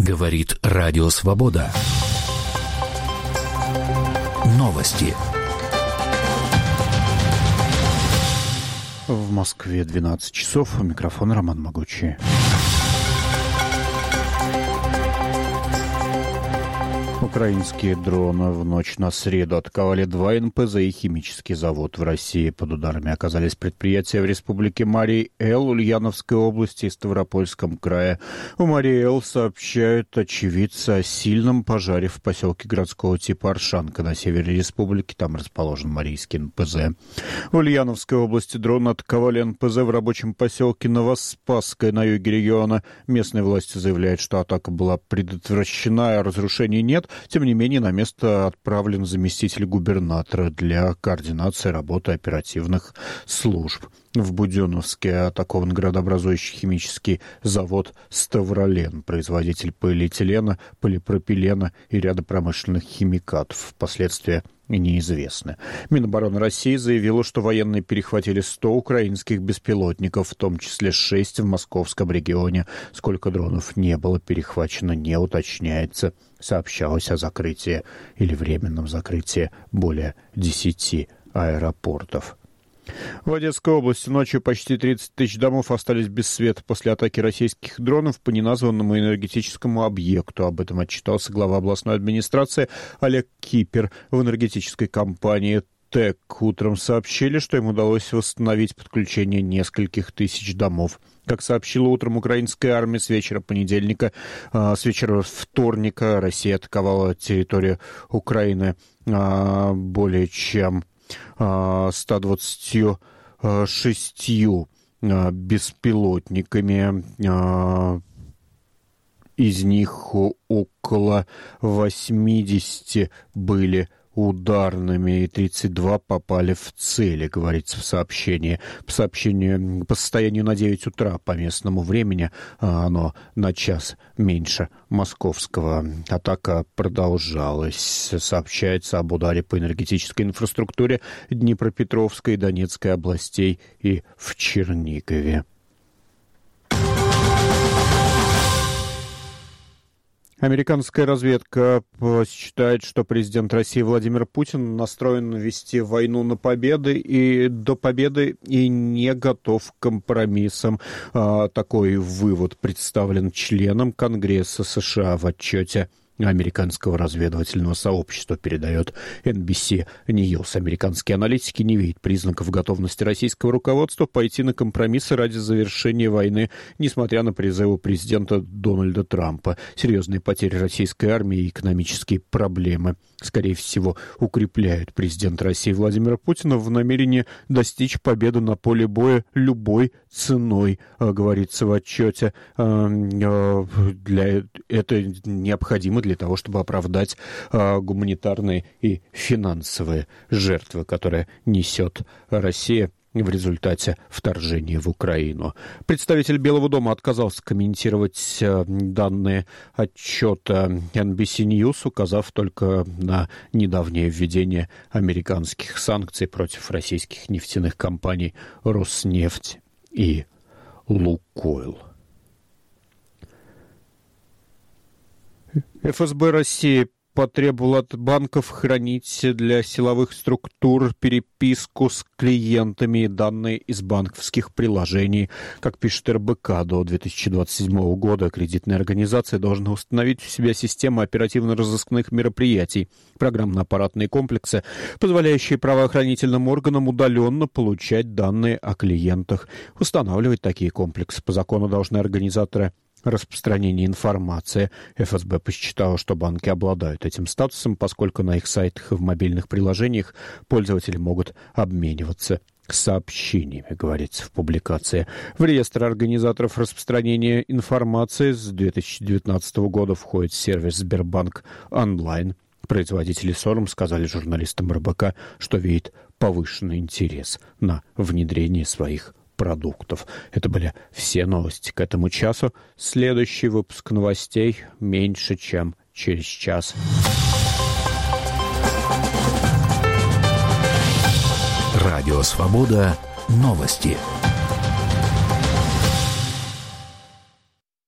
Говорит Радио Свобода. Новости. В Москве 12 часов. У микрофона Роман Могучий. Украинские дроны в ночь на среду атаковали 2 НПЗ и химический завод в России. Под ударами оказались предприятия в республике Марий-Эл, Ульяновской области и Ставропольском крае. У Марий-Эл сообщают очевидцы о сильном пожаре в поселке городского типа Оршанка на севере республики. Там расположен Марийский НПЗ. В Ульяновской области дроны атаковали НПЗ в рабочем поселке Новоспасское на юге региона. Местные власти заявляют, что атака была предотвращена, а разрушений нет. Тем не менее, на место отправлен заместитель губернатора для координации работы оперативных служб. В Буденновске атакован градообразующий химический завод «Ставролен», производитель полиэтилена, полипропилена и ряда промышленных химикатов. Последствия неизвестны. Минобороны России заявило, что военные перехватили 100 украинских беспилотников, в том числе 6 в московском регионе. Сколько дронов не было перехвачено, не уточняется. Сообщалось о закрытии или временном закрытии более 10 аэропортов. В Одесской области ночью почти 30 тысяч домов остались без света после атаки российских дронов по неназванному энергетическому объекту. Об этом отчитался глава областной администрации Олег Кипер. В энергетической компании ТЭК утром сообщили, что им удалось восстановить подключение нескольких тысяч домов. Как сообщила утром украинская армия, с вечера вторника Россия атаковала территорию Украины более чем 126 беспилотниками. Из них около 80 были ударными и 32 попали в цели, говорится в сообщении. По состоянию на 9 утра по местному времени, оно на час меньше московского. Атака продолжалась. Сообщается об ударе по энергетической инфраструктуре Днепропетровской и Донецкой областей и в Чернигове. Американская разведка считает, что президент России Владимир Путин настроен вести войну до победы и не готов к компромиссам. Такой вывод представлен членом Конгресса США в отчете американского разведывательного сообщества, передает NBC News. Американские аналитики не видят признаков готовности российского руководства пойти на компромиссы ради завершения войны, несмотря на призывы президента Дональда Трампа. Серьезные потери российской армии и экономические проблемы, скорее всего, укрепляют президента России Владимира Путина в намерении достичь победы на поле боя любой ценой, говорится в отчете. Это необходимо для того, чтобы оправдать гуманитарные и финансовые жертвы, которые несет Россия в результате вторжения в Украину. Представитель Белого дома отказался комментировать данные отчета NBC News, указав только на недавнее введение американских санкций против российских нефтяных компаний «Роснефть» и «Лукойл». ФСБ России потребовал от банков хранить для силовых структур переписку с клиентами и данные из банковских приложений. Как пишет РБК, до 2027 года кредитные организации должны установить у себя систему оперативно-розыскных мероприятий, программно-аппаратные комплексы, позволяющие правоохранительным органам удаленно получать данные о клиентах. Устанавливать такие комплексы по закону должны организаторы распространение информации. ФСБ посчитала, что банки обладают этим статусом, поскольку на их сайтах и в мобильных приложениях пользователи могут обмениваться сообщениями, говорится в публикации. В реестр организаторов распространения информации с 2019 года входит сервис Сбербанк Онлайн. Производители СОРМ сказали журналистам РБК, что видят повышенный интерес на внедрение своих продуктов. Это были все новости к этому часу. Следующий выпуск новостей меньше, чем через час. Радио Свобода. Новости.